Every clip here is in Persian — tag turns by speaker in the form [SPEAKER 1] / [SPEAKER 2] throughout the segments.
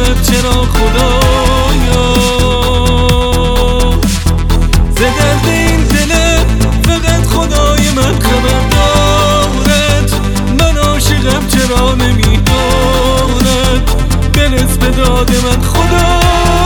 [SPEAKER 1] نمیشود چرا خدایا ز درد این دل فقط خدای من خبر دارد من عاشقم چرا نمیداند برس به داد من خدایا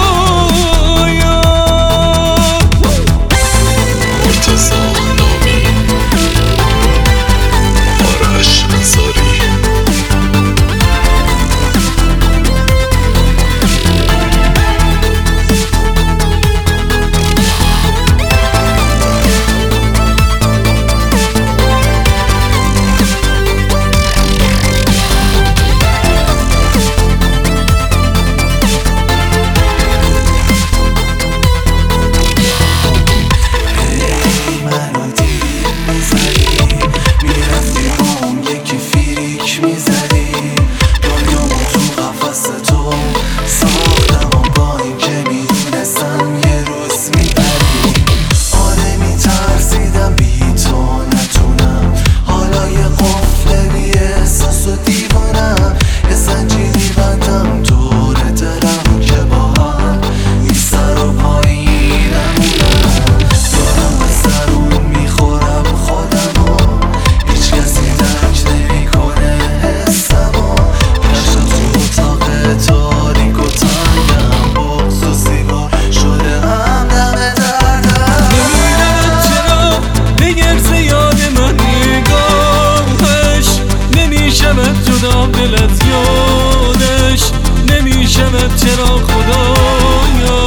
[SPEAKER 1] دل از یادش نمیشود چرا خدایا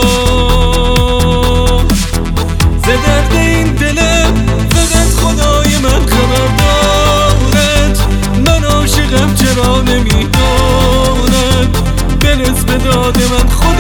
[SPEAKER 1] ز درد این دل فقط خدای من خبر دارد من عاشقم چرا نمیداند برس به داد من